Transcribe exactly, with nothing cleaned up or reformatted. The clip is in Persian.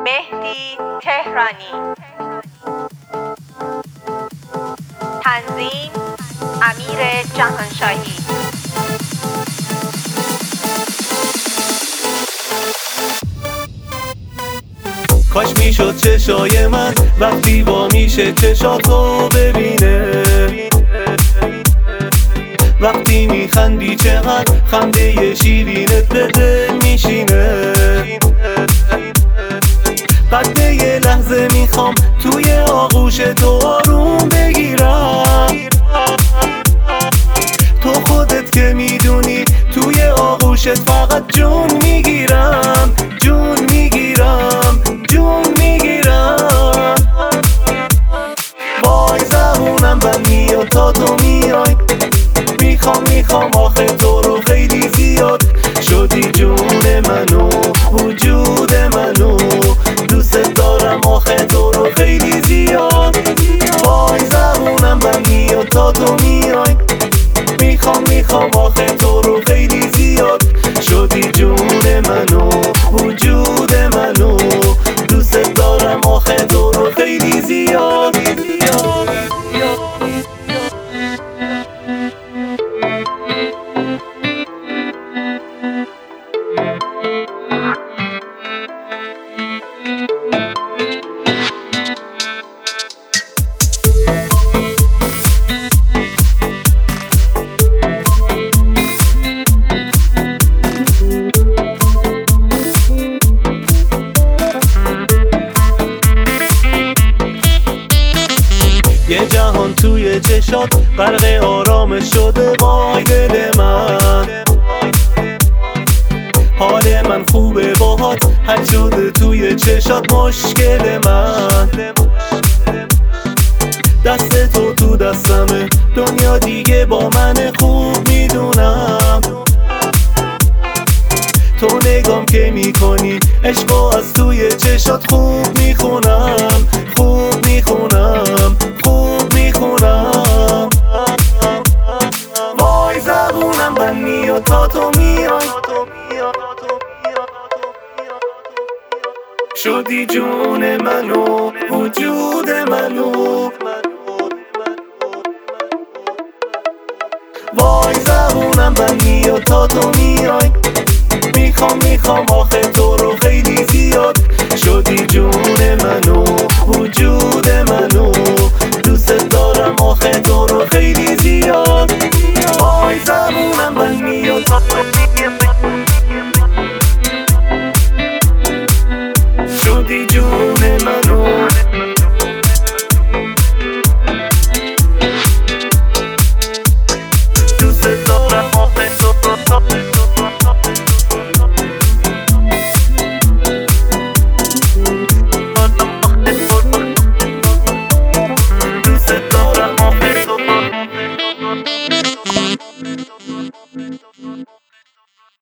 مهدی تهرانی. تنظیم امیر جهانشاهی. کاش میشد چشای من وقتی با میشه چشاتو ببینه، وقتی میخندی چقدر خنده شیرینت به دل میشینه. قد یه لحظه میخوام توی آغوش تو آروم بگیرم، تو خودت که میدونی توی آغوشت فقط جون میگیرم، جون میگیرم، جون میگیرم. وای زبونم بند میاد تا تو میای، میخوام میخوام آخه تو رو خیلی زیاد. شدی جون منو وجود منو، دوست دارم آخه تو رو خیلی زیاد. وای زبونم بند میاد تا تو میای، میخوام میخوام آخه تو رو خیلی زیاد. شدی جون منو وجود منو، دوست دارم آخه تو رو خیلی زیاد. یه جهان توی چشات غرق آرامش شده. وای دل من، حال من خوبه باهات، حل شده توی چشات مشکل من. دست تو تو دستمه، دنیا دیگه با من خوب میدونم. تو نگام که میکنی عشقو از توی چشات خوب میخونم، خوب میخونم، خوب میخونم. وای زبونم بند میاد تا تو میای، شدی جون منو وجود منو. وای زبونم بند میاد تا تو میای، میخوام میخوام آخه تو رو خیلی زیاد. شدی جون منو وجود